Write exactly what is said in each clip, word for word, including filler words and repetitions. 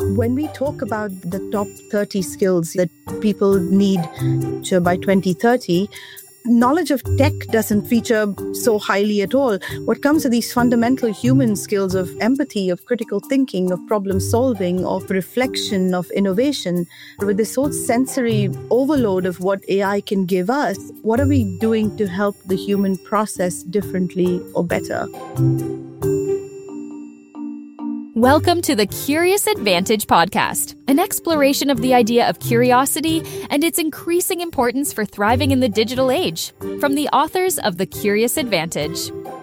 When we talk about the top thirty skills that people need to by twenty thirty, knowledge of tech doesn't feature so highly at all. What comes are these fundamental human skills of empathy, of critical thinking, of problem solving, of reflection, of innovation. With this whole sensory overload of what A I can give us, what are we doing to help the human process differently or better? Welcome to the Curious Advantage podcast, an exploration of the idea of curiosity and its increasing importance for thriving in the digital age, from the authors of The Curious Advantage.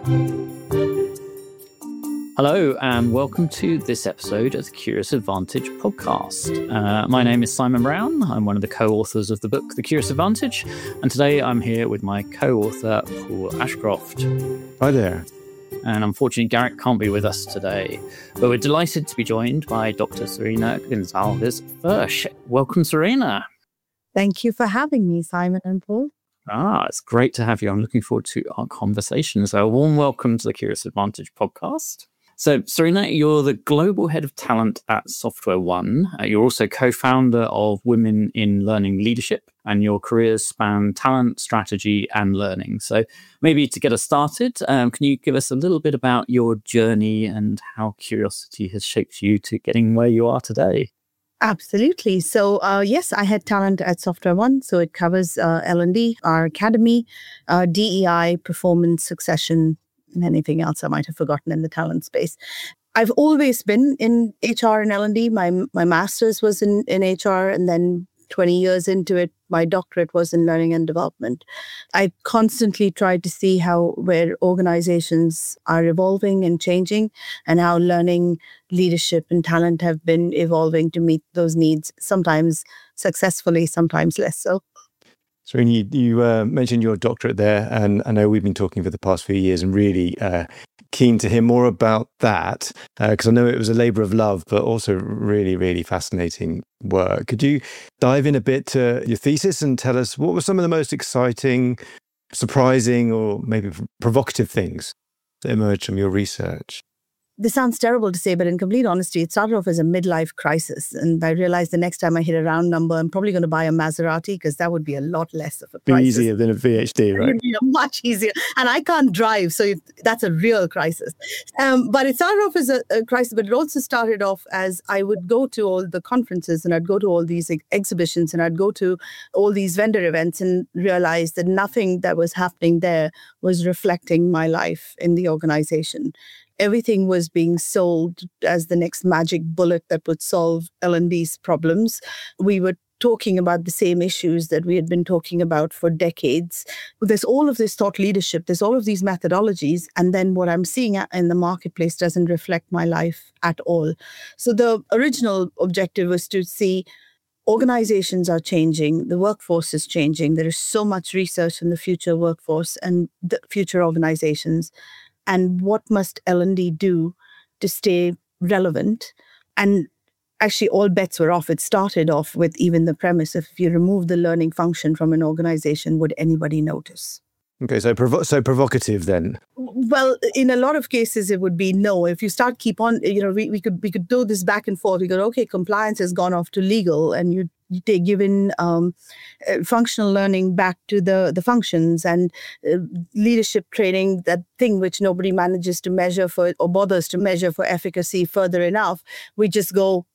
Hello, and welcome to this episode of the Curious Advantage podcast. Uh, my name is Simon Brown. I'm one of the co-authors of the book, The Curious Advantage, and today I'm here with my co-author, Paul Ashcroft. Hi there. And unfortunately, Garrett can't be with us today, but we're delighted to be joined by Doctor Serena Gonzalez-Furch. Welcome, Serena. Thank you for having me, Simon and Paul. Ah, it's great to have you. I'm looking forward to our conversation. So a warm welcome to the Curious Advantage podcast. So, Serena, you're the global head of talent at Software One. Uh, you're also co-founder of Women in Learning Leadership, and your careers span talent, strategy, and learning. So maybe to get us started, um, can you give us a little bit about your journey and how curiosity has shaped you to getting where you are today? Absolutely. So, uh, yes, I had talent at Software One. So it covers uh, L and D, our academy, uh, D E I, performance, succession, and anything else I might have forgotten in the talent space. I've always been in H R and L and D. My my master's was in, in H R, and then twenty years into it, my doctorate was in learning and development. I constantly tried to see how where organizations are evolving and changing, and how learning, leadership, and talent have been evolving to meet those needs, sometimes successfully, sometimes less so. Serena, you, you uh, mentioned your doctorate there, and I know we've been talking for the past few years and really uh, keen to hear more about that, because uh, I know it was a labour of love, but also really, really fascinating work. Could you dive in a bit to your thesis and tell us what were some of the most exciting, surprising, or maybe provocative things that emerged from your research? This sounds terrible to say, but in complete honesty, it started off as a midlife crisis. And I realized the next time I hit a round number, I'm probably going to buy a Maserati because that would be a lot less of a Be crisis. easier than a V H D, right? It would be much easier. And I can't drive, so it, that's a real crisis. Um, but it started off as a, a crisis, but it also started off as I would go to all the conferences and I'd go to all these ex- exhibitions and I'd go to all these vendor events and realize that nothing that was happening there was reflecting my life in the organization. Everything was being sold as the next magic bullet that would solve L and D's problems. We were talking about the same issues that we had been talking about for decades. There's all of this thought leadership, there's all of these methodologies, and then what I'm seeing in the marketplace doesn't reflect my life at all. So the original objective was to see organizations are changing, the workforce is changing. There is so much research in the future workforce and the future organizations. And what must L and D do to stay relevant? And actually, all bets were off. It started off with even the premise of if you remove the learning function from an organization, would anybody notice? Okay, so provo- so provocative then. Well, in a lot of cases, it would be no. If you start keep on, you know, we, we could we could do this back and forth. We go, okay, compliance has gone off to legal, and you you take given um, uh, functional learning back to the the functions and uh, leadership training, that thing which nobody manages to measure for or bothers to measure for efficacy further enough. We just go.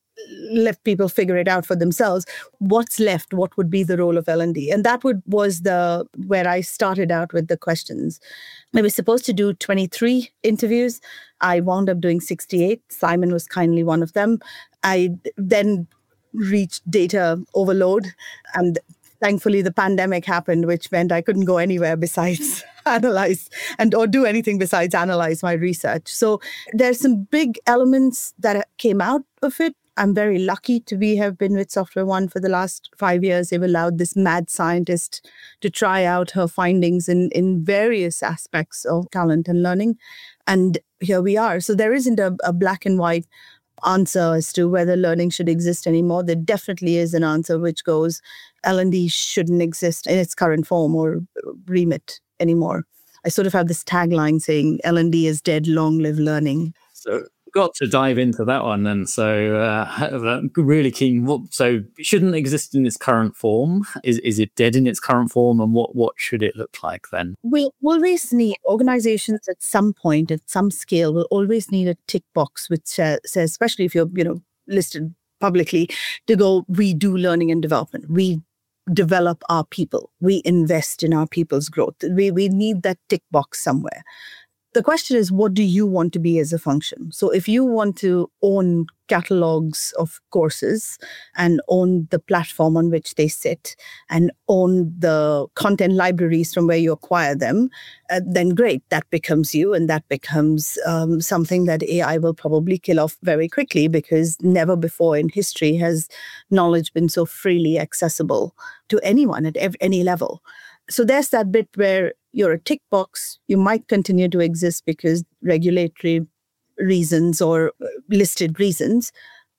Let people figure it out for themselves. What's left? What would be the role of L and D? And that would was the where I started out with the questions. I was supposed to do twenty-three interviews. I wound up doing sixty-eight. Simon was kindly one of them. I then reached data overload, and thankfully the pandemic happened, which meant I couldn't go anywhere besides analyze and or do anything besides analyze my research. So there's some big elements that came out of it. I'm very lucky to be have been with Software One for the last five years. They've allowed this mad scientist to try out her findings in, in various aspects of talent and learning. And here we are. So there isn't a, a black and white answer as to whether learning should exist anymore. There definitely is an answer which goes, L and D shouldn't exist in its current form or remit anymore. I sort of have this tagline saying, L and D is dead, long live learning. So got to dive into that one then. So uh, really keen. What, so it shouldn't exist in its current form. Is is it dead in its current form? And what, what should it look like then? We'll always need, organizations at some point, at some scale, will always need a tick box which uh, says, especially if you're, you know, listed publicly, to go, we do learning and development. We develop our people. We invest in our people's growth. We, we need that tick box somewhere. The question is, what do you want to be as a function? So if you want to own catalogs of courses and own the platform on which they sit and own the content libraries from where you acquire them, uh, then great, that becomes you. And that becomes um, something that A I will probably kill off very quickly, because never before in history has knowledge been so freely accessible to anyone at ev- any level. So there's that bit where you're a tick box. You might continue to exist because regulatory reasons or listed reasons.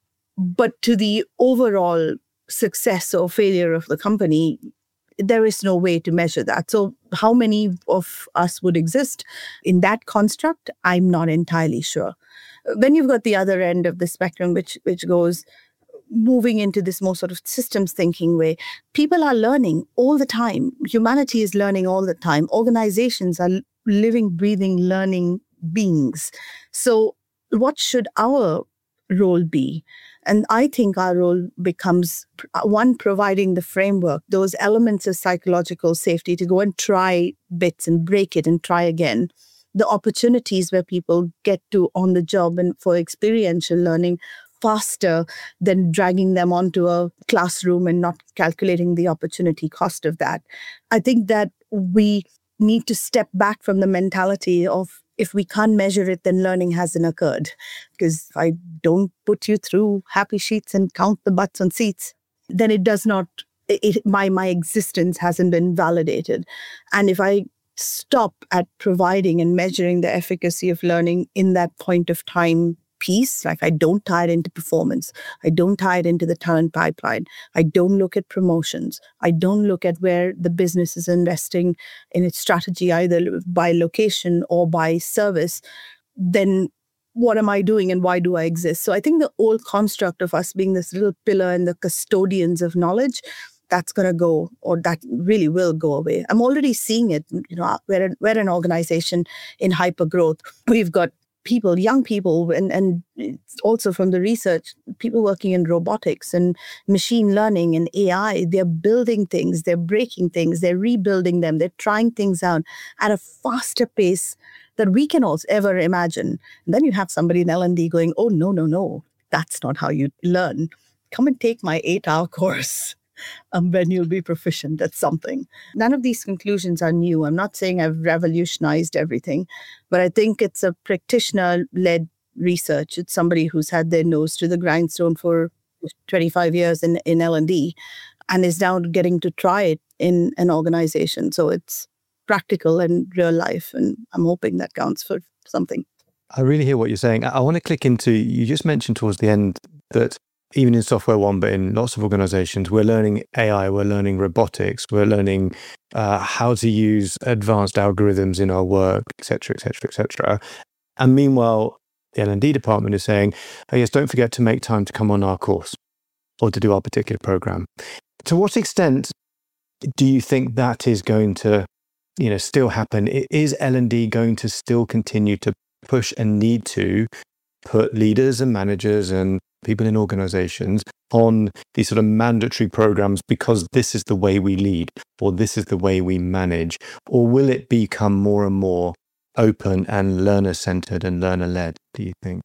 But to the overall success or failure of the company, there is no way to measure that. So how many of us would exist in that construct? I'm not entirely sure. Then you've got the other end of the spectrum, which which goes moving into this more sort of systems thinking way. People are learning all the time. Humanity is learning all the time. Organizations are living, breathing, learning beings. So what should our role be? And I think our role becomes, one, providing the framework, those elements of psychological safety to go and try bits and break it and try again. The opportunities where people get to on the job and for experiential learning faster than dragging them onto a classroom and not calculating the opportunity cost of that. I think that we need to step back from the mentality of, if we can't measure it, then learning hasn't occurred. Because if I don't put you through happy sheets and count the butts on seats, then it does not, it, my, my existence hasn't been validated. And if I stop at providing and measuring the efficacy of learning in that point of time piece, like I don't tie it into performance, I don't tie it into the talent pipeline, I don't look at promotions, I don't look at where the business is investing in its strategy, either by location or by service, then what am I doing and why do I exist? So I think the old construct of us being this little pillar and the custodians of knowledge, that's going to go, or that really will go away. I'm already seeing it. You know, we're, we're an organization in hyper growth. We've got people, young people, and, and also from the research, people working in robotics and machine learning and A I, they're building things, they're breaking things, they're rebuilding them, they're trying things out at a faster pace that we can also ever imagine. And then you have somebody in L and D going, oh, no, no, no, that's not how you learn. Come and take my eight-hour course. Um, when you'll be proficient at something. None of these conclusions are new. I'm not saying I've revolutionized everything, but I think it's a practitioner-led research. It's somebody who's had their nose to the grindstone for twenty-five years in, in L and D and is now getting to try it in an organization. So it's practical and real life, and I'm hoping that counts for something. I really hear what you're saying. I want to click into, you just mentioned towards the end that even in Software One, but in lots of organizations, we're learning A I, we're learning robotics, we're learning uh, how to use advanced algorithms in our work, et cetera, et cetera, et cetera. And meanwhile, the L and D department is saying, oh yes, don't forget to make time to come on our course or to do our particular program. To what extent do you think that is going to, you know, still happen? Is L and D going to still continue to push and need to put leaders and managers and people in organizations on these sort of mandatory programs because this is the way we lead or this is the way we manage? Or will it become more and more open and learner-centered and learner-led, do you think?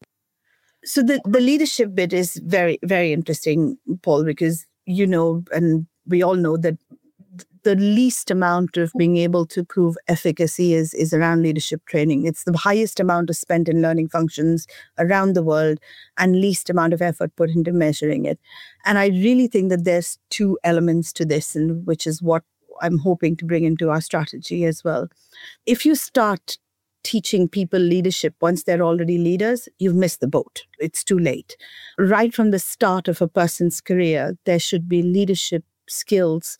So the, the leadership bit is very, very interesting, Paul, because you know, and we all know that the least amount of being able to prove efficacy is, is around leadership training. It's the highest amount of spent in learning functions around the world and least amount of effort put into measuring it. And I really think that there's two elements to this, and which is what I'm hoping to bring into our strategy as well. If you start teaching people leadership once they're already leaders, you've missed the boat. It's too late. Right from the start of a person's career, there should be leadership skills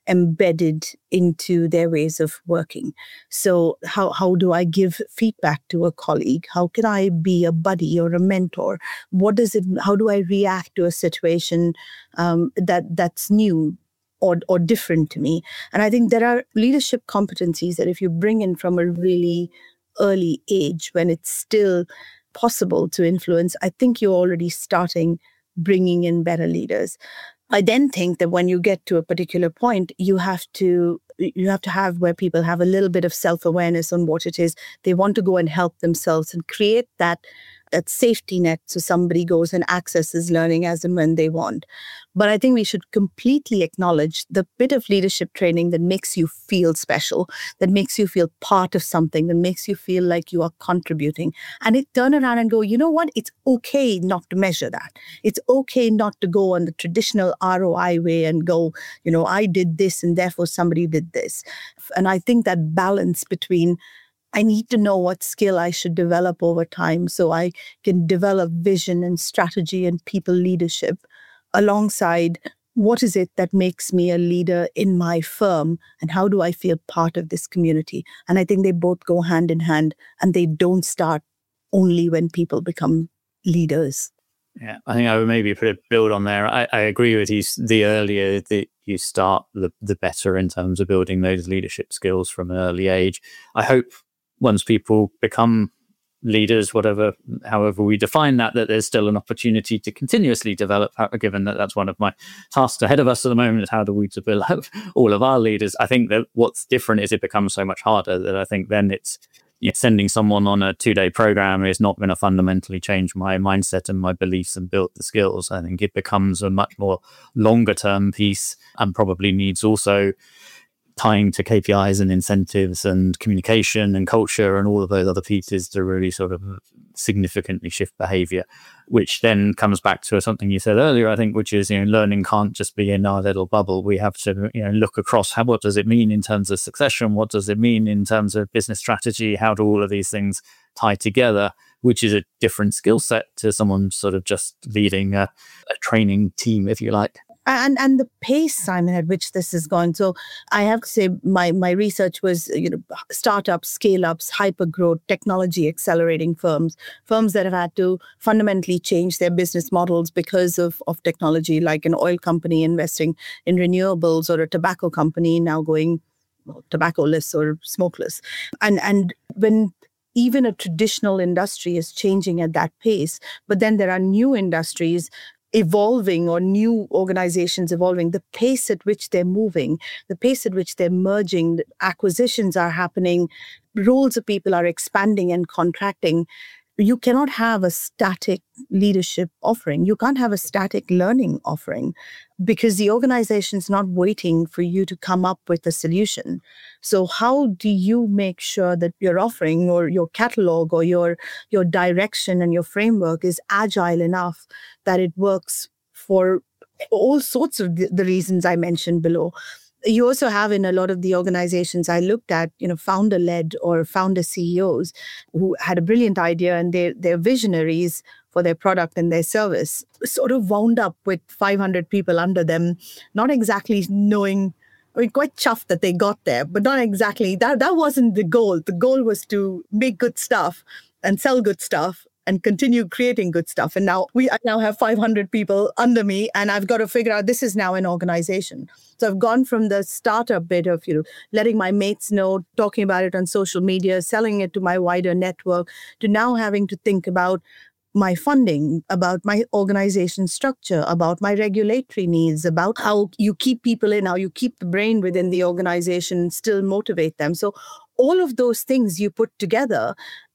embedded into their ways of working. So how, how do I give feedback to a colleague? How can I be a buddy or a mentor? What does it, how do I react to a situation um, that that's new or, or different to me? And I think there are leadership competencies that if you bring in from a really early age, when it's still possible to influence, I think you're already starting bringing in better leaders. I then think that when you get to a particular point, you have to you have to have where people have a little bit of self-awareness on what it is they want to go and help themselves and create that that safety net so somebody goes and accesses learning as and when they want. But I think we should completely acknowledge the bit of leadership training that makes you feel special, that makes you feel part of something, that makes you feel like you are contributing. And it turn around and go, you know what? It's okay not to measure that. It's okay not to go on the traditional R O I way and go, you know, I did this and therefore somebody did this. And I think that balance between I need to know what skill I should develop over time so I can develop vision and strategy and people leadership alongside what is it that makes me a leader in my firm and how do I feel part of this community? And I think they both go hand in hand and they don't start only when people become leaders. Yeah, I think I would maybe put a build on there. I, I agree with you. The earlier that you start, the, the better in terms of building those leadership skills from an early age. I hope once people become leaders, whatever, however we define that, that there's still an opportunity to continuously develop, given that that's one of my tasks ahead of us at the moment, is how do we develop all of our leaders. I think that what's different is it becomes so much harder that I think then it's, you know, sending someone on a two-day program is not going to fundamentally change my mindset and my beliefs and build the skills. I think it becomes a much more longer-term piece and probably needs also tying to K P Is and incentives and communication and culture and all of those other pieces to really sort of significantly shift behavior, which then comes back to something you said earlier, I think, which is, you know, learning can't just be in our little bubble. We have to, you know, look across how, what does it mean in terms of succession? What does it mean in terms of business strategy? How do all of these things tie together, which is a different skill set to someone sort of just leading a, a training team, if you like. And and the pace, Simon, at which this is going. So I have to say my, my research was, you know, startups, scale-ups, hyper-growth, technology accelerating firms, firms that have had to fundamentally change their business models because of, of technology, like an oil company investing in renewables or a tobacco company now going well, tobacco-less or smokeless. And, and when even a traditional industry is changing at that pace, but then there are new industries evolving or new organizations evolving, the pace at which they're moving, the pace at which they're merging, acquisitions are happening, roles of people are expanding and contracting. You cannot have a static leadership offering. You can't have a static learning offering because the organization's not waiting for you to come up with a solution. So how do you make sure that your offering or your catalog or your, your direction and your framework is agile enough that it works for all sorts of the, the reasons I mentioned below? You also have in a lot of the organizations I looked at, you know, founder-led or founder C E Os who had a brilliant idea and they're, they're visionaries for their product and their service, sort of wound up with five hundred people under them, not exactly knowing, I mean, quite chuffed that they got there, but not exactly, that, that wasn't the goal. The goal was to make good stuff and sell good stuff and continue creating good stuff. And now we I now have five hundred people under me and I've got to figure out this is now an organization. So I've gone from the startup bit of, you know, letting my mates know, talking about it on social media, selling it to my wider network, to now having to think about my funding, about my organization structure, about my regulatory needs, about how you keep people in, how you keep the brain within the organization and still motivate them. So all of those things you put together,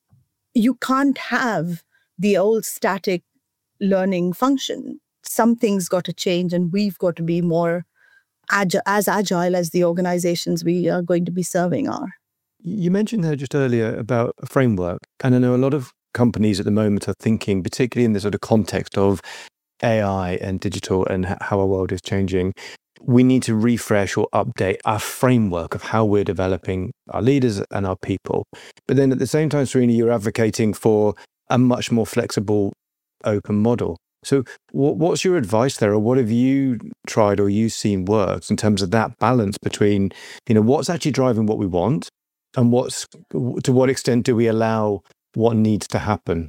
you can't have the old static learning function. Something's got to change and we've got to be more agile, as agile as the organizations we are going to be serving are. You mentioned there just earlier about a framework. And I know a lot of companies at the moment are thinking, particularly in the sort of context of A I and digital and how our world is changing, we need to refresh or update our framework of how we're developing our leaders and our people. But then at the same time, Srini, you're advocating for a much more flexible, open model. So what, what's your advice there, or what have you tried or you seen works in terms of that balance between, you know, what's actually driving what we want and what's, to what extent do we allow what needs to happen?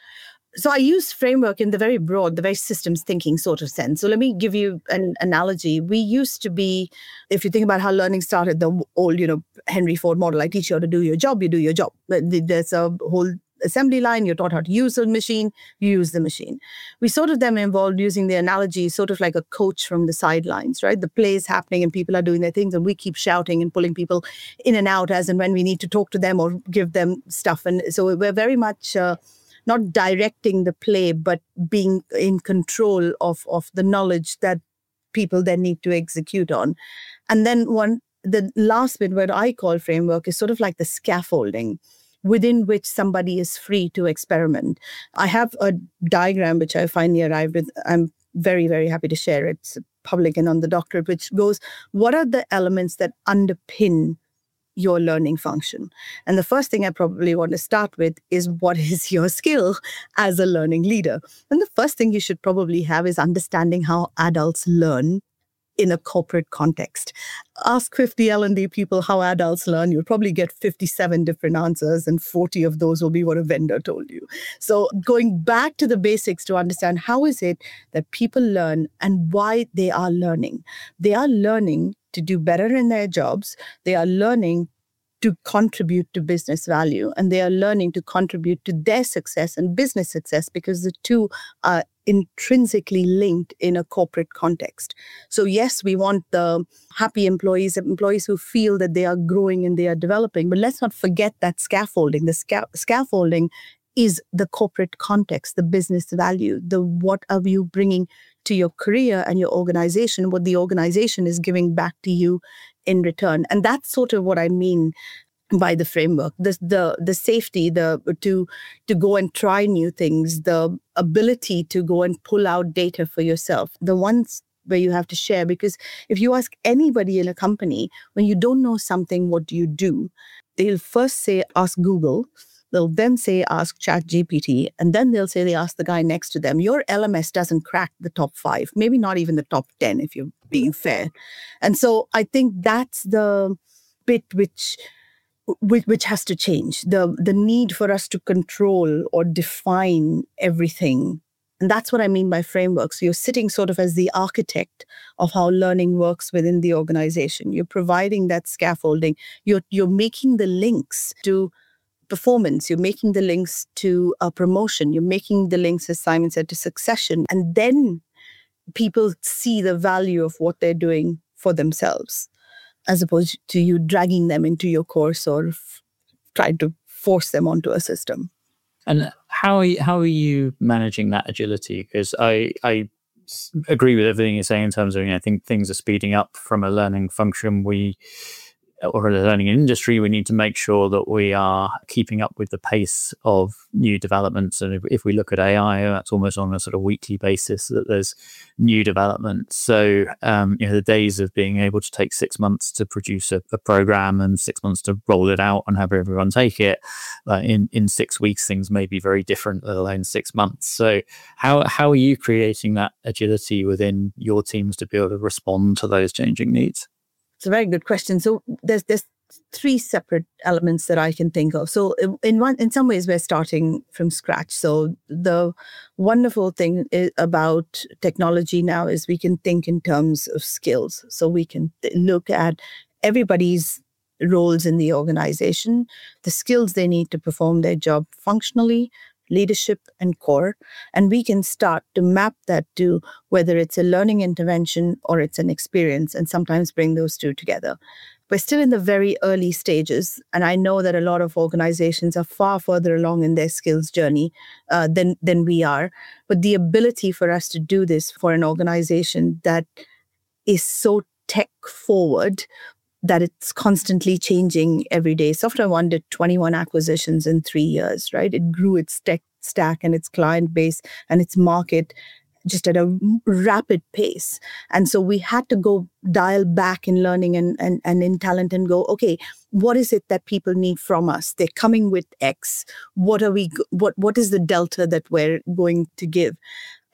So I use framework in the very broad, the very systems thinking sort of sense. So let me give you an analogy. We used to be, if you think about how learning started, the old, you know, Henry Ford model, I teach you how to do your job, you do your job. There's a whole assembly line, you're taught how to use the machine, you use the machine. We sort of then involved using the analogy, sort of like a coach from the sidelines, right? The play is happening and people are doing their things and we keep shouting and pulling people in and out as and when we need to talk to them or give them stuff. And so we're very much uh, not directing the play, but being in control of, of the knowledge that people then need to execute on. And then one, the last bit, what I call framework, is sort of like the scaffolding within which somebody is free to experiment. I have a diagram which I finally arrived with. I'm very, very happy to share it. It's public and on the doctorate, which goes, what are the elements that underpin your learning function? And the first thing I probably want to start with is, what is your skill as a learning leader? And the first thing you should probably have is understanding how adults learn in a corporate context. Ask fifty L and D people how adults learn. You'll probably get fifty-seven different answers, and forty of those will be what a vendor told you. So going back to the basics to understand how is it that people learn and why they are learning. They are learning to do better in their jobs. They are learning to contribute to business value, and they are learning to contribute to their success and business success, because the two are intrinsically linked in a corporate context. So yes, we want the happy employees, employees who feel that they are growing and they are developing, but let's not forget that scaffolding. The sca- scaffolding is the corporate context, the business value, the what are you bringing to your career and your organization, what the organization is giving back to you in return. And that's sort of what I mean by the framework, the the the safety, the to to go and try new things, the ability to go and pull out data for yourself, the ones where you have to share. Because if you ask anybody in a company, when you don't know something, what do you do? They'll first say, ask Google. They'll then say, ask ChatGPT. And then they'll say, they ask the guy next to them. Your L M S doesn't crack the top five, maybe not even the top ten, if you're being fair. And so I think that's the bit which Which, which has to change, the the need for us to control or define everything. And that's what I mean by framework. So you're sitting sort of as the architect of how learning works within the organization. You're providing that scaffolding. You're, you're making the links to performance. You're making the links to a promotion. You're making the links, as Simon said, to succession. And then people see the value of what they're doing for themselves, as opposed to you dragging them into your course or f- trying to force them onto a system. And how are you, how are you managing that agility? Because I, I agree with everything you're saying in terms of, you know, I think things are speeding up from a learning function. We, or a learning industry, we need to make sure that we are keeping up with the pace of new developments. And if, if we look at A I, that's almost on a sort of weekly basis that there's new developments. So, um, you know, the days of being able to take six months to produce a, a program and six months to roll it out and have everyone take it, uh, in, in six weeks, things may be very different, let alone six months. So how, how are you creating that agility within your teams to be able to respond to those changing needs? It's a very good question. So there's there's three separate elements that I can think of. So in one, in some ways, we're starting from scratch. So the wonderful thing is about technology now is we can think in terms of skills. So we can th- look at everybody's roles in the organization, the skills they need to perform their job functionally, leadership and core, and we can start to map that to whether it's a learning intervention or it's an experience, and sometimes bring those two together. We're still in the very early stages, and I know that a lot of organizations are far further along in their skills journey uh, than, than we are. But the ability for us to do this for an organization that is so tech forward that it's constantly changing every day. Software One did twenty-one acquisitions in three years, right? It grew its tech stack and its client base and its market just at a rapid pace. And so we had to go dial back in learning and, and, and in talent and go, okay, what is it that people need from us? They're coming with X. What are we, what, what is the delta that we're going to give?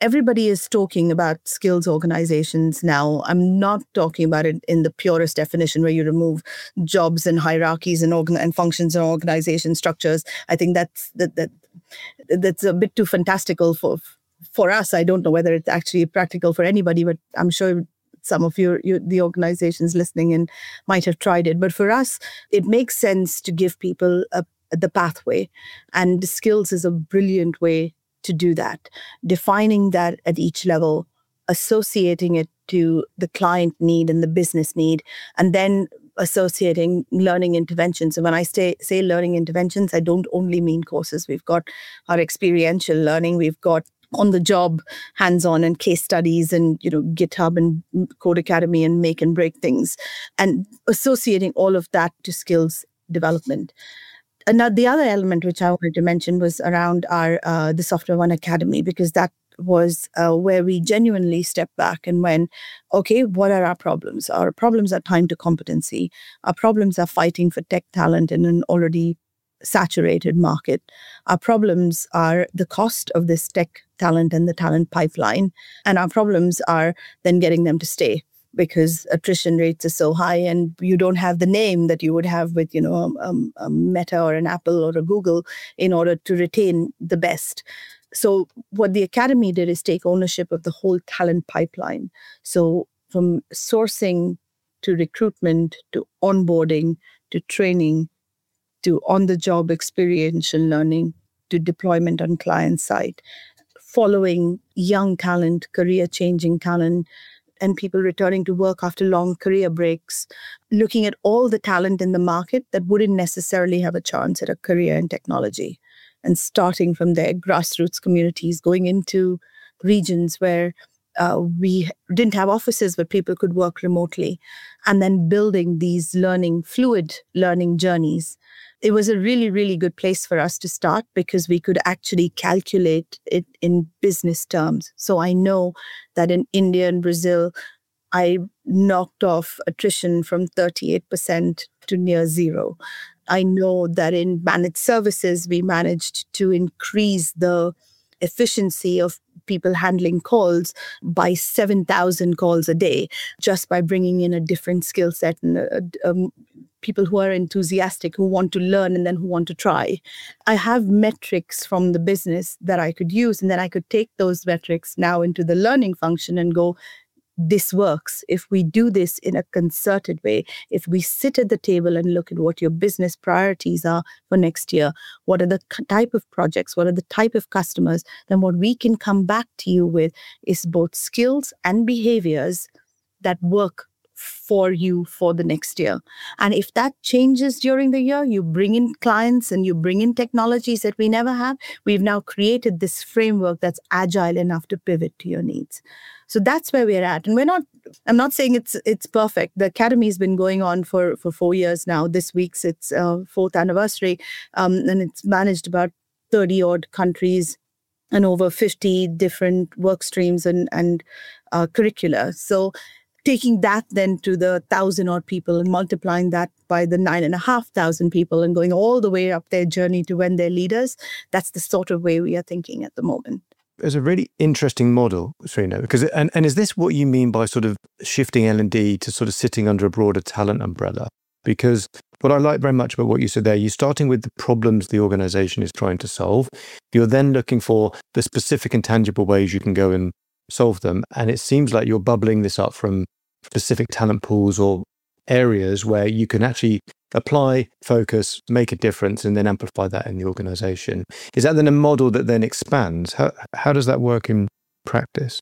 everybody is talking about skills organizations now. I'm not talking about it in the purest definition where you remove jobs and hierarchies and organ- and functions and organization structures. I think that's that that that's a bit too fantastical for for us. I don't know whether it's actually practical for anybody, but I'm sure some of your, your the organizations listening in might have tried it. But for us, it makes sense to give people a, the pathway, and skills is a brilliant way to do that. Defining that at each level, associating it to the client need and the business need, and then associating learning interventions. And when I say, say learning interventions, I don't only mean courses. We've got our experiential learning. We've got on-the-job, hands-on and case studies and, you know, GitHub and Code Academy and make and break things, and associating all of that to skills development. And now the other element which I wanted to mention was around our uh, the Software One Academy, because that was uh, where we genuinely stepped back and went, okay, what are our problems? Our problems are time to competency. Our problems are fighting for tech talent in an already saturated market. Our problems are the cost of this tech talent and the talent pipeline. And our problems are then getting them to stay, because attrition rates are so high and you don't have the name that you would have with, you know, um, a Meta or an Apple or a Google in order to retain the best. So what the Academy did is take ownership of the whole talent pipeline. So from sourcing to recruitment to onboarding to training to on-the-job experiential learning to deployment on client side, following young talent, career-changing talent, and people returning to work after long career breaks, looking at all the talent in the market that wouldn't necessarily have a chance at a career in technology, and starting from their grassroots communities, going into regions where uh, we didn't have offices but people could work remotely, and then building these learning, fluid learning journeys. It was a really, really good place for us to start because we could actually calculate it in business terms. So I know that in India and Brazil, I knocked off attrition from thirty-eight percent to near zero. I know that in managed services, we managed to increase the efficiency of people handling calls by seven thousand calls a day, just by bringing in a different skill set and a, um, people who are enthusiastic, who want to learn and then who want to try. I have metrics from the business that I could use, and then I could take those metrics now into the learning function and go, this works. If we do this in a concerted way, if we sit at the table and look at what your business priorities are for next year, what are the type of projects, what are the type of customers, then what we can come back to you with is both skills and behaviors that work for you for the next year. And if that changes during the year, you bring in clients and you bring in technologies that we never have, we've now created this framework that's agile enough to pivot to your needs. So that's where we're at. And we're not, I'm not saying it's it's perfect. The Academy has been going on for, for four years now. This week's its uh, fourth anniversary. Um, and it's managed about thirty odd countries and over fifty different work streams and, and uh, curricula. So taking that then to the thousand odd people and multiplying that by the nine and a half thousand people and going all the way up their journey to when they're leaders, that's the sort of way we are thinking at the moment. It's a really interesting model, Srina, because and, and is this what you mean by sort of shifting L and D to sort of sitting under a broader talent umbrella? Because what I like very much about what you said there, you're starting with the problems the organization is trying to solve. You're then looking for the specific and tangible ways you can go and solve them. And it seems like you're bubbling this up from specific talent pools or areas where you can actually apply, focus, make a difference, and then amplify that in the organization. Is that then a model that then expands? How, how does that work in practice?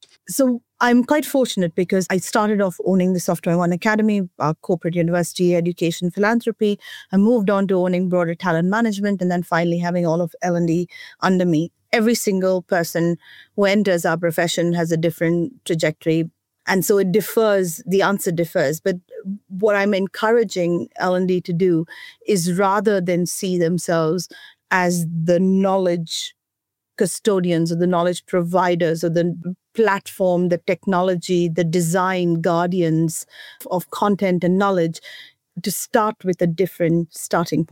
So I'm quite fortunate because I started off owning the Software One Academy, our corporate university, education, philanthropy. I moved on to owning broader talent management, and then finally having all of L and D under me. Every single person who enters our profession has a different trajectory. And so it differs, the answer differs. But what I'm encouraging L and D to do is rather than see themselves as the knowledge custodians or the knowledge providers or the platform, the technology, the design guardians of content and knowledge, to start with a different starting point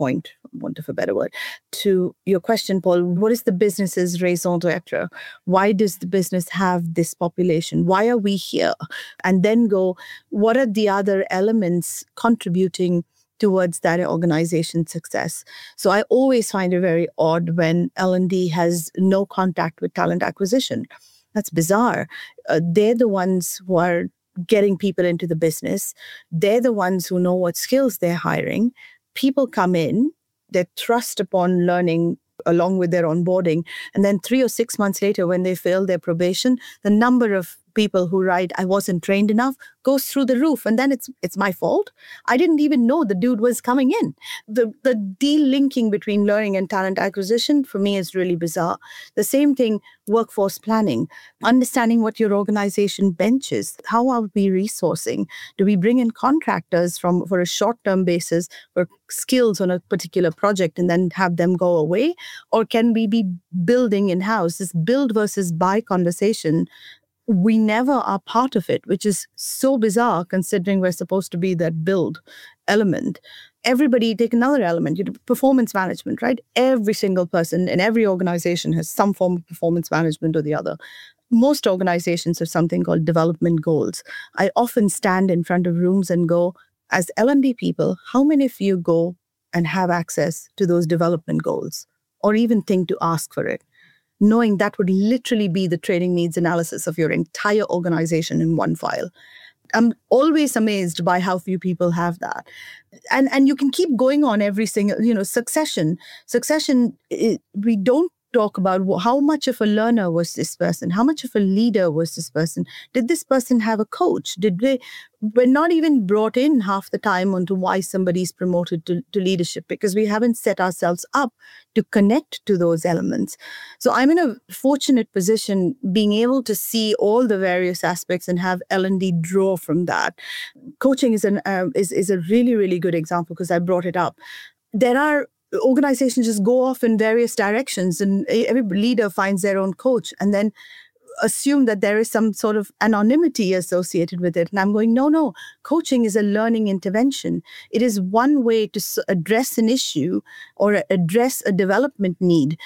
want of a better word, to your question, Paul, what is the business's raison d'etre? Why does the business have this population? Why are we here? And then go, what are the other elements contributing towards that organization's success? So I always find it very odd when L and D has no contact with talent acquisition. That's bizarre. Uh, they're the ones who are getting people into the business. They're the ones who know what skills they're hiring. People come in, they're thrust upon learning along with their onboarding. And then three or six months later, when they fail their probation, the number of people who write, I wasn't trained enough, goes through the roof. And then it's it's my fault. I didn't even know the dude was coming in. The, the de-linking between learning and talent acquisition, for me, is really bizarre. The same thing, workforce planning, understanding what your organization benches. How are we resourcing? Do we bring in contractors from for a short-term basis for skills on a particular project and then have them go away? Or can we be building in-house? This build versus buy conversation, we never are part of it, which is so bizarre considering we're supposed to be that build element. Everybody, take another element, you know, performance management, right? Every single person in every organization has some form of performance management or the other. Most organizations have something called development goals. I often stand in front of rooms and go, as L and D people, how many of you go and have access to those development goals or even think to ask for it? Knowing that would literally be the training needs analysis of your entire organization in one file. I'm always amazed by how few people have that. And and you can keep going on every single, you know, succession. Succession, it, we don't talk about how much of a learner was this person? How much of a leader was this person? Did this person have a coach? Did they, we're not even brought in half the time onto why somebody's promoted to, to leadership because we haven't set ourselves up to connect to those elements. So I'm in a fortunate position being able to see all the various aspects and have L and D draw from that. Coaching is an uh, is, is a really, really good example because I brought it up. There are organizations just go off in various directions and every leader finds their own coach and then assume that there is some sort of anonymity associated with it. And I'm going, no, no, coaching is a learning intervention. It is one way to address an issue or address a development need.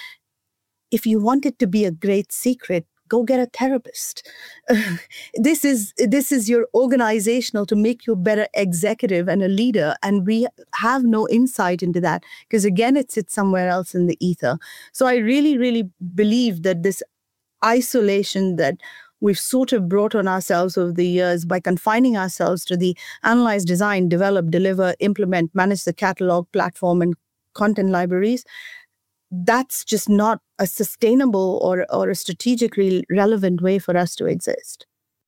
If you want it to be a great secret, go get a therapist. This is this is your organizational to make you a better executive and a leader. And we have no insight into that because, again, it sits somewhere else in the ether. So I really, really believe that this isolation that we've sort of brought on ourselves over the years by confining ourselves to the analyze, design, develop, deliver, implement, manage the catalog, platform, and content libraries, that's just not a sustainable or, or a strategically relevant way for us to exist.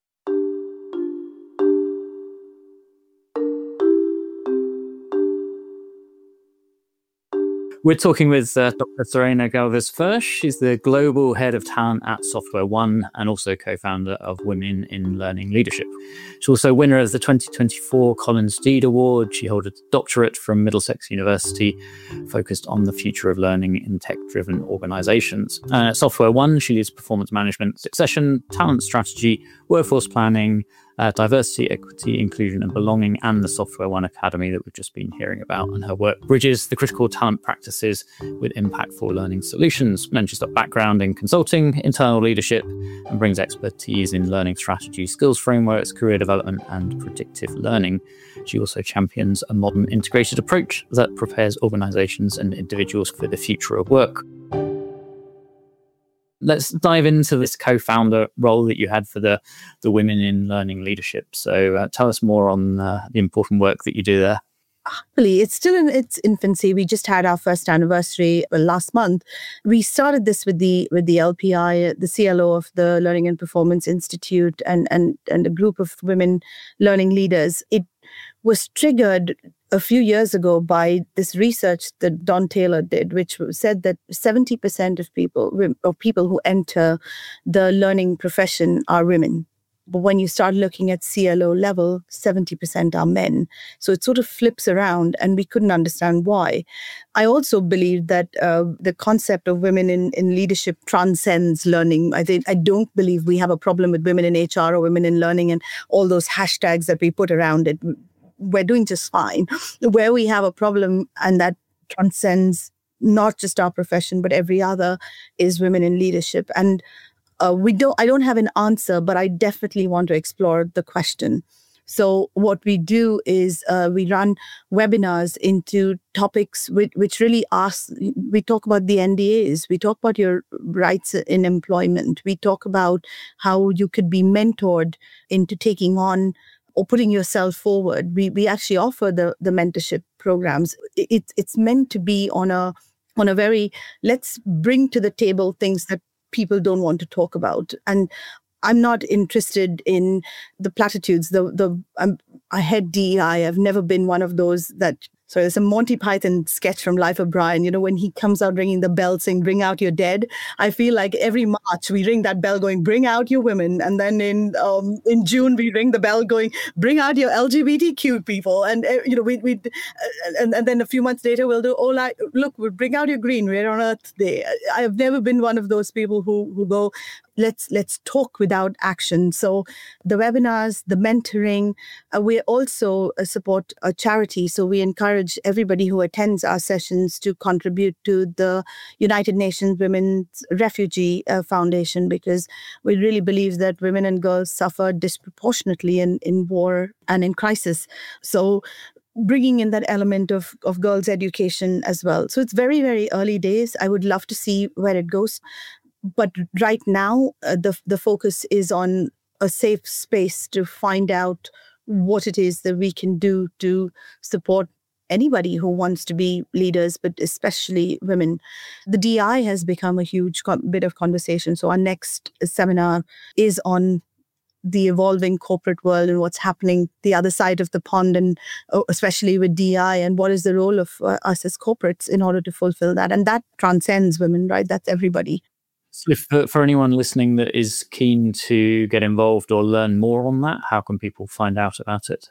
We're talking with uh, Doctor Serena Galvez-Fursh. She's the Global Head of Talent at Software One and also co-founder of Women in Learning Leadership. She's also winner of the twenty twenty-four Collins Deed Award. She holds a doctorate from Middlesex University, focused on the future of learning in tech-driven organizations. Uh, at Software One, she leads performance management, succession, talent strategy, workforce planning, Uh, diversity, equity, inclusion, and belonging, and the Software One Academy that we've just been hearing about. And her work bridges the critical talent practices with impactful learning solutions. And she's got background in consulting, internal leadership, and brings expertise in learning strategy, skills frameworks, career development, and predictive learning. She also champions a modern integrated approach that prepares organizations and individuals for the future of work. Let's dive into this co-founder role that you had for the, the Women in Learning Leadership. So uh, tell us more on uh, the important work that you do there. Happily, it's still in its infancy. We just had our first anniversary last month. We started this with the with the L P I, the C L O of the Learning and Performance Institute, and and and a group of women learning leaders. It was triggered a few years ago by this research that Don Taylor did, which said that seventy percent of people or people who enter the learning profession are women. But when you start looking at C L O level, seventy percent are men. So it sort of flips around, and we couldn't understand why. I also believe that uh, the concept of women in, in leadership transcends learning. I think I don't believe we have a problem with women in H R or women in learning and all those hashtags that we put around it. We're doing just fine. Where we have a problem, and that transcends not just our profession, but every other, is women in leadership. And uh, we don't, I don't have an answer, but I definitely want to explore the question. So what we do is uh, we run webinars into topics which, which really ask, we talk about the N D As, we talk about your rights in employment, we talk about how you could be mentored into taking on or putting yourself forward. We we actually offer the, the mentorship programs. It, it's meant to be on a on a very, let's bring to the table things that people don't want to talk about. And I'm not interested in the platitudes. The the um, I had D E I. I've never been one of those that. So there's a Monty Python sketch from Life of Brian. You know, when he comes out ringing the bell saying, "Bring out your dead." I feel like every March we ring that bell going, "Bring out your women." And then in um, in June we ring the bell going, "Bring out your L G B T Q people." And, uh, you know, we, we and, and then a few months later we'll do, "Oh, like, look, we'll bring out your green. We're on Earth Day." I have never been one of those people who, who go, let's let's talk without action. So the webinars, the mentoring, uh, we also uh, support a charity. So we encourage everybody who attends our sessions to contribute to the United Nations Women's Refugee uh, Foundation, because we really believe that women and girls suffer disproportionately in, in war and in crisis. So bringing in that element of, of girls' education as well. So it's very, very early days. I would love to see where it goes. But right now, uh, the the focus is on a safe space to find out what it is that we can do to support anybody who wants to be leaders, but especially women. The D E I has become a huge co- bit of conversation. So our next seminar is on the evolving corporate world and what's happening the other side of the pond, and uh, especially with D E I, and what is the role of uh, us as corporates in order to fulfill that. And that transcends women, right? That's everybody. So for, for anyone listening that is keen to get involved or learn more on that, how can people find out about it?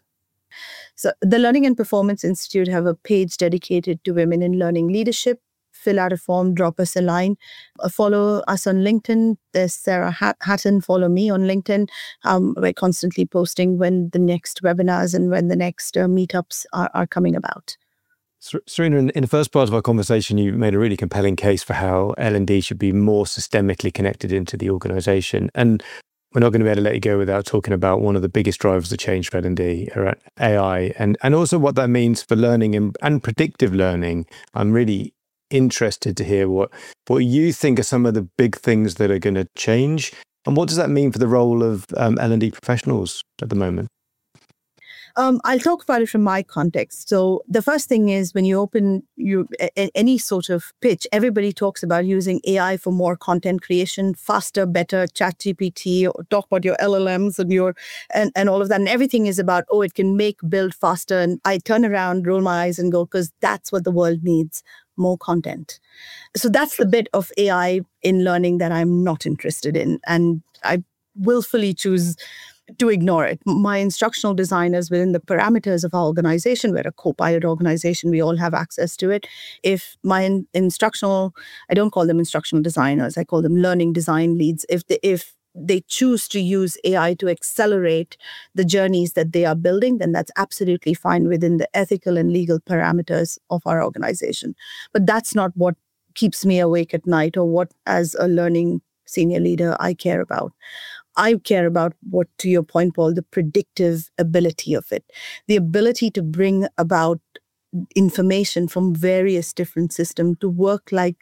So the Learning and Performance Institute have a page dedicated to women in learning leadership. Fill out a form, drop us a line. Uh, follow us on LinkedIn. There's Sarah Hatton. Follow me on LinkedIn. Um, we're constantly posting when the next webinars and when the next uh, meetups are, are coming about. Sarina, in, in the first part of our conversation, you made a really compelling case for how L and D should be more systemically connected into the organisation. And we're not going to be able to let you go without talking about one of the biggest drivers of change for L and D, around A I, and, and also what that means for learning and, and predictive learning. I'm really interested to hear what, what you think are some of the big things that are going to change. And what does that mean for the role of um, L and D professionals at the moment? Um, I'll talk about it from my context. So the first thing is, when you open your, a, any sort of pitch, everybody talks about using A I for more content creation, faster, better, ChatGPT, or talk about your L L Ms and your and, and all of that. And everything is about, oh, it can make, build faster. And I turn around, roll my eyes and go, because that's what the world needs, more content. So that's the bit of A I in learning that I'm not interested in. And I willfully choose to ignore it. My instructional designers within the parameters of our organization, we're a co-pilot organization, we all have access to it. If my in- instructional, I don't call them instructional designers, I call them learning design leads. If they, if they choose to use A I to accelerate the journeys that they are building, then that's absolutely fine within the ethical and legal parameters of our organization. But that's not what keeps me awake at night, or what, as a learning senior leader, I care about. I care about what, to your point, Paul, the predictive ability of it, the ability to bring about information from various different systems to work like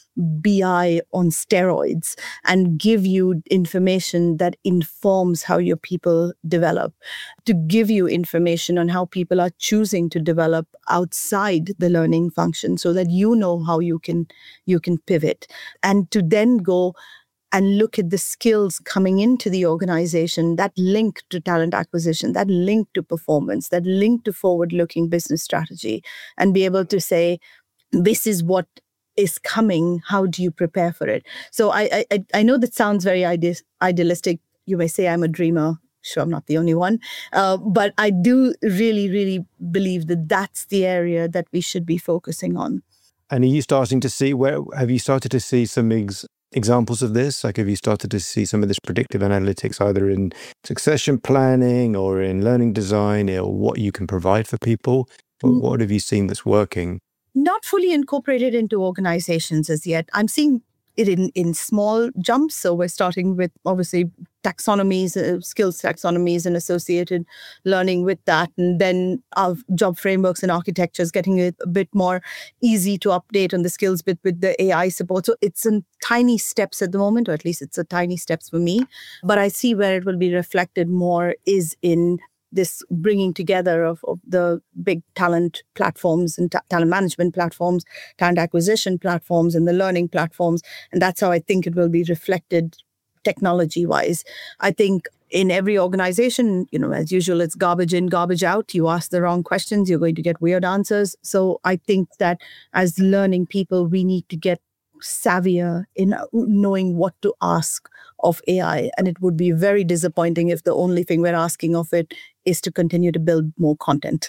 B I on steroids and give you information that informs how your people develop, to give you information on how people are choosing to develop outside the learning function, so that you know how you can you can pivot, and to then go and look at the skills coming into the organization that link to talent acquisition, that link to performance, that link to forward-looking business strategy, and be able to say, this is what is coming. How do you prepare for it? So I I, I know that sounds very ide- idealistic. You may say I'm a dreamer. Sure, I'm not the only one. Uh, but I do really, really believe that that's the area that we should be focusing on. And are you starting to see, where have you started to see some ex- examples of this? Like, have you started to see some of this predictive analytics either in succession planning or in learning design, or what you can provide for people? Mm. What have you seen that's working? not fully incorporated into organizations as yet. I'm seeing it in, in small jumps. So we're starting with obviously taxonomies, uh, skills taxonomies and associated learning with that. And then our job frameworks and architectures getting it a bit more easy to update on the skills bit with the A I support. So it's in tiny steps at the moment, or at least it's a tiny steps for me. But I see where it will be reflected more is in this bringing together of, of the big talent platforms and ta- talent management platforms, talent acquisition platforms, and the learning platforms. And that's how I think it will be reflected technology-wise. I think in every organization, you know, as usual, it's garbage in, garbage out. You ask the wrong questions, you're going to get weird answers. So I think that as learning people, we need to get savvier in knowing what to ask of A I. And it would be very disappointing if the only thing we're asking of it is to continue to build more content.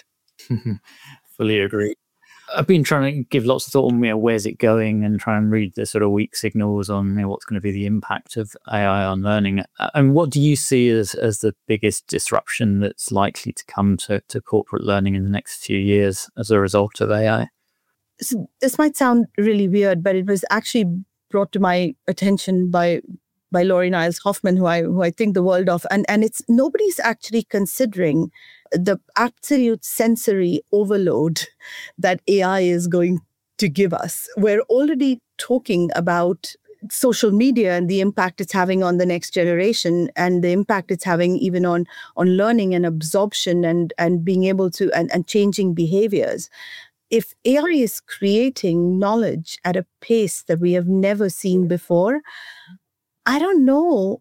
Fully agree. I've been trying to give lots of thought on, you know, where's it going, and try and read the sort of weak signals on, you know, what's going to be the impact of A I on learning. And what do you see as, as the biggest disruption that's likely to come to, to corporate learning in the next few years as a result of A I? So this might sound really weird, but it was actually brought to my attention by by Laurie Niles Hoffman, who I who I think the world of, and and it's nobody's actually considering the absolute sensory overload that A I is going to give us. We're already talking about social media and the impact it's having on the next generation, and the impact it's having even on on learning and absorption and and being able to and, and changing behaviors. If A I is creating knowledge at a pace that we have never seen before, I don't know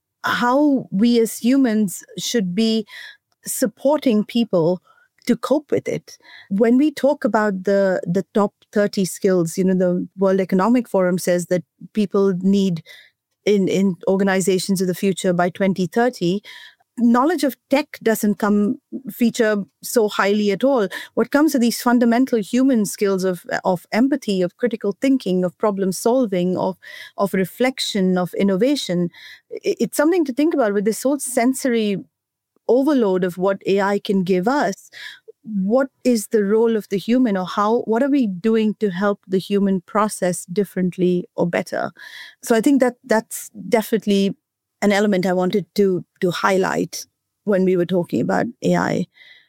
how we as humans should be supporting people to cope with it. When we talk about the, the top thirty skills, you know, the World Economic Forum says that people need in, in organizations of the future by twenty thirty, knowledge of tech doesn't come feature so highly at all. What comes are these fundamental human skills of, of empathy, of critical thinking, of problem solving, of, of reflection, of innovation. It's something to think about with this whole sensory overload of what A I can give us. What is the role of the human, or how, what are we doing to help the human process differently or better? So I think that that's definitely an element I wanted to to highlight when we were talking about A I.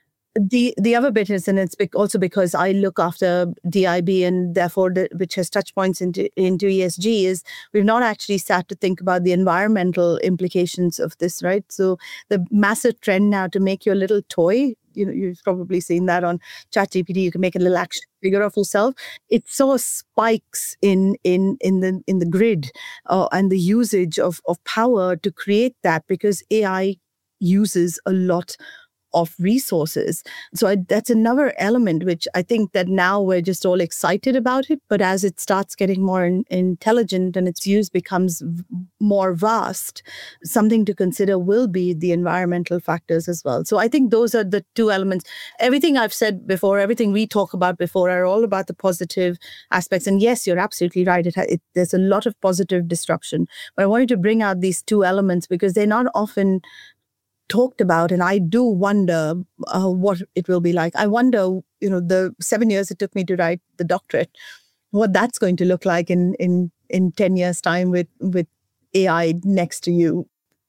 The the other bit is, and it's also because I look after D I B and therefore the, which has touch points into, into E S G, is we've not actually sat to think about the environmental implications of this, right? So the massive trend now to make your little toy, you know, you've probably seen that on ChatGPT. You can make a little action figure of yourself. It saw spikes in in in the in the grid uh, and the usage of of power to create that, because A I uses a lot of resources. So I, that's another element which I think that now we're just all excited about it, but as it starts getting more in, intelligent and its use becomes v- more vast, something to consider will be the environmental factors as well. So I think those are the two elements. Everything I've said before, everything we talk about before are all about the positive aspects. And yes, you're absolutely right. It, it, there's a lot of positive disruption. But I wanted to bring out these two elements because they're not often talked about, and I do wonder uh, what it will be like. I wonder, you know, the seven years it took me to write the doctorate, what that's going to look like in in in ten years' time with with A I next to you.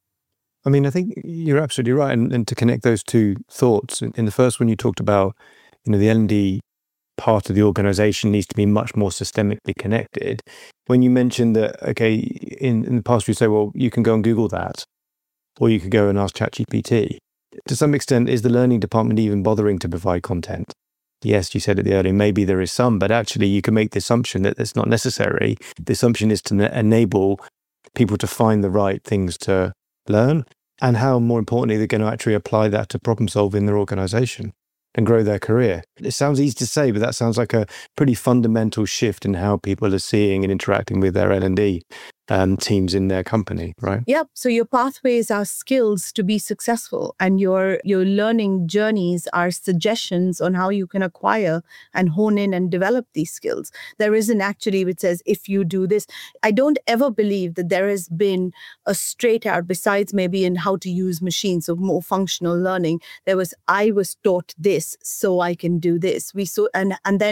I mean, I think you're absolutely right, and, and to connect those two thoughts, in, in the first one you talked about, you know, the L and D part of the organization needs to be much more systemically connected. When you mentioned that, okay, in, in the past you say, well, you can go and Google that, or you could go and ask ChatGPT. To some extent, is the learning department even bothering to provide content? Yes, you said at the earlier, maybe there is some, but actually you can make the assumption that it's not necessary. The assumption is to ne- enable people to find the right things to learn, and how, more importantly, they're going to actually apply that to problem solve in their organization and grow their career. It sounds easy to say, but that sounds like a pretty fundamental shift in how people are seeing and interacting with their L and D um, teams in their company, right? Yep. So your pathways are skills to be successful, and your your learning journeys are suggestions on how you can acquire and hone in and develop these skills. There isn't actually which says, if you do this. I don't ever believe that there has been a straight out, besides maybe in how to use machines, so more functional learning. There was, I was taught this, so I can do this. We so and and then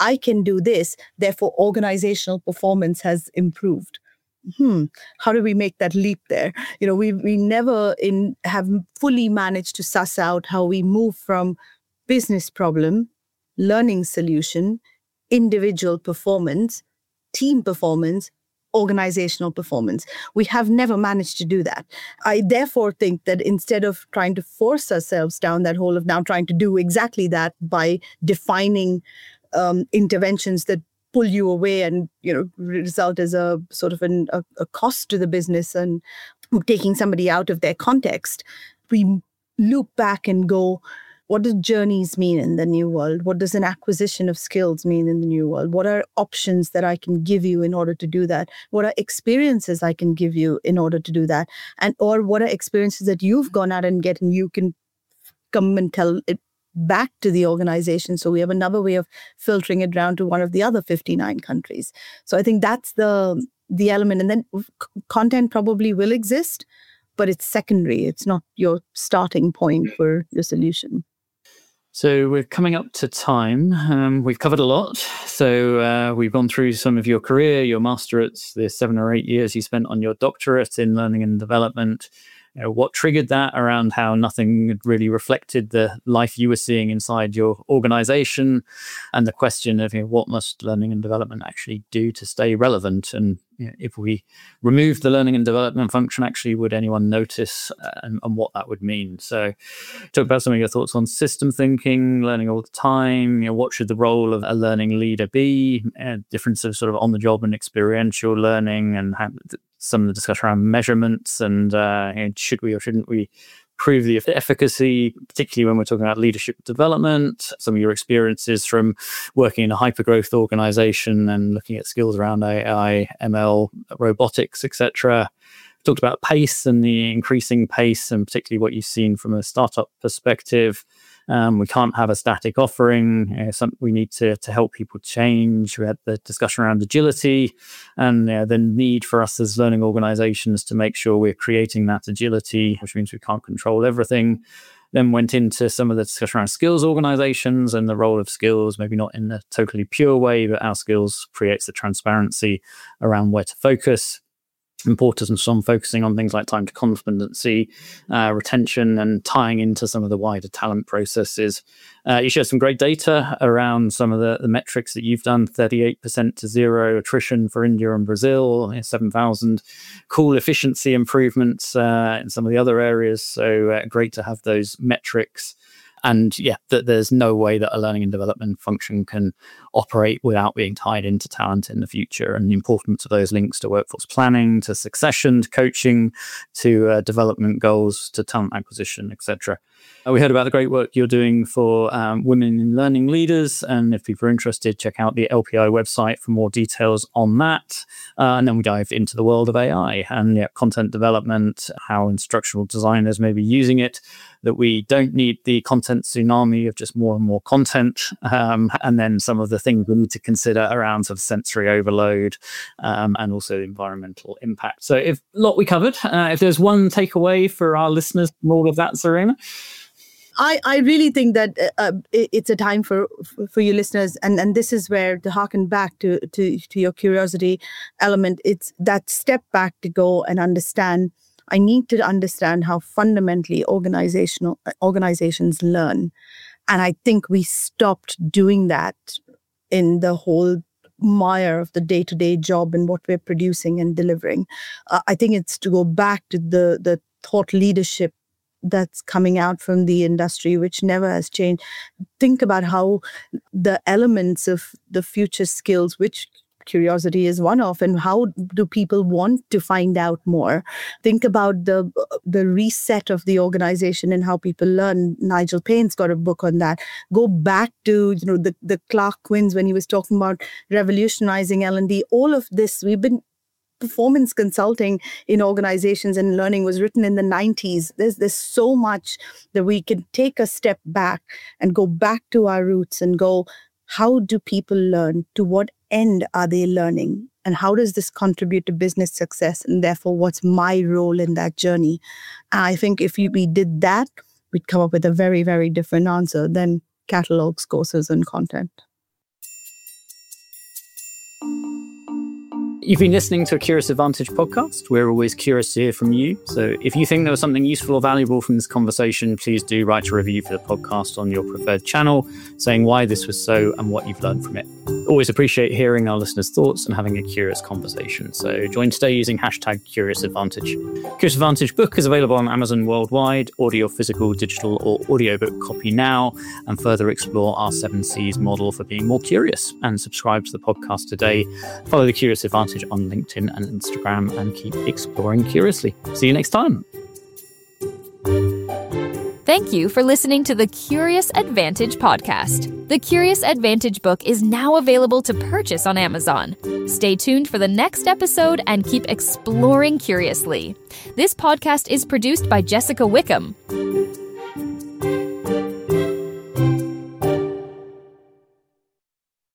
I can do this, therefore organizational performance has improved. Hmm, how do we make that leap there? You know, we we never in have fully managed to suss out how we move from business problem, learning solution, individual performance, team performance, organizational performance. We have never managed to do that. I therefore think that instead of trying to force ourselves down that hole of now trying to do exactly that by defining um, interventions that pull you away and, you know, result as a sort of an, a, a cost to the business and taking somebody out of their context, we loop back and go, what do journeys mean in the new world? What does an acquisition of skills mean in the new world? What are options that I can give you in order to do that? What are experiences I can give you in order to do that? And or what are experiences that you've gone out and get and you can come and tell it back to the organization. So we have another way of filtering it down to one of the other fifty-nine countries. So I think that's the the element. And then content probably will exist, but it's secondary. It's not your starting point for your solution. So we're coming up to time. Um, we've covered a lot. So uh, we've gone through some of your career, your masteраtes, the seven or eight years you spent on your doctorate in learning and development. You know, what triggered that around how nothing had really reflected the life you were seeing inside your organization, and the question of, you know, what must learning and development actually do to stay relevant? And you know, if we remove the learning and development function, actually, would anyone notice, uh, and, and what that would mean? So talk about some of your thoughts on system thinking, learning all the time. You know, what should the role of a learning leader be? Uh, difference of sort of on the job and experiential learning, and how, some of the discussion around measurements and uh, you know, should we or shouldn't we prove the efficacy, particularly when we're talking about leadership development, some of your experiences from working in a hypergrowth organization and looking at skills around A I, M L, robotics, et cetera. Talked about pace and the increasing pace, and particularly what you've seen from a startup perspective. Um, we can't have a static offering. Uh, some, we need to to help people change. We had the discussion around agility and uh, the need for us as learning organizations to make sure we're creating that agility, which means we can't control everything. Then went into some of the discussion around skills organizations and the role of skills, maybe not in a totally pure way, but our skills creates the transparency around where to focus. Importance on focusing on things like time to competency, uh, retention, and tying into some of the wider talent processes. Uh, you shared some great data around some of the, the metrics that you've done, thirty-eight percent to zero attrition for India and Brazil, you know, seven thousand cool efficiency improvements uh, in some of the other areas. So uh, great to have those metrics. And yeah, that there's no way that a learning and development function can operate without being tied into talent in the future, and the importance of those links to workforce planning, to succession, to coaching, to uh, development goals, to talent acquisition, et cetera. Uh, we heard about the great work you're doing for um, women in learning leaders, and if people are interested, check out the L P I website for more details on that. Uh, and then we dive into the world of A I and yeah, content development, how instructional designers may be using it, that we don't need the content tsunami of just more and more content, um, and then some of the things we need to consider around sort of sensory overload um, and also the environmental impact. So if a lot we covered, uh, if there's one takeaway for our listeners from all of that, Sarina? I, I really think that uh, it's a time for for you listeners, and, and this is where, to harken back to, to, to your curiosity element, it's that step back to go and understand. I need to understand how fundamentally organizational organizations learn. And I think we stopped doing that in the whole mire of the day-to-day job and what we're producing and delivering. Uh, I think it's to go back to the, the thought leadership that's coming out from the industry, which never has changed. Think about how the elements of the future skills, which curiosity is one of, and how do people want to find out more? Think about the the reset of the organization and how people learn. Nigel Payne's got a book on that. Go back to, you know, the, the Clark Quinns when he was talking about revolutionizing L and D. All of this, we've been performance consulting in organizations and learning was written in the nineties. There's there's so much that we can take a step back and go back to our roots and go, how do people learn? To what end are they learning? And how does this contribute to business success? And therefore, what's my role in that journey? And I think if we did that, we'd come up with a very, very different answer than catalogs, courses, and content. You've been listening to a Curious Advantage podcast. We're always curious to hear from you. So if you think there was something useful or valuable from this conversation, please do write a review for the podcast on your preferred channel, saying why this was so and what you've learned from it. Always appreciate hearing our listeners' thoughts and having a curious conversation. So join today using hashtag Curious Advantage. Curious Advantage book is available on Amazon worldwide, audio, physical, digital, or audiobook copy now, and further explore our seven C's model for being more curious. And subscribe to the podcast today. Follow the Curious Advantage on LinkedIn and Instagram, and keep exploring curiously. See you next time. Thank you for listening to the Curious Advantage podcast. The Curious Advantage book is now available to purchase on Amazon. Stay tuned for the next episode and keep exploring curiously. This podcast is produced by Jessica Wickham.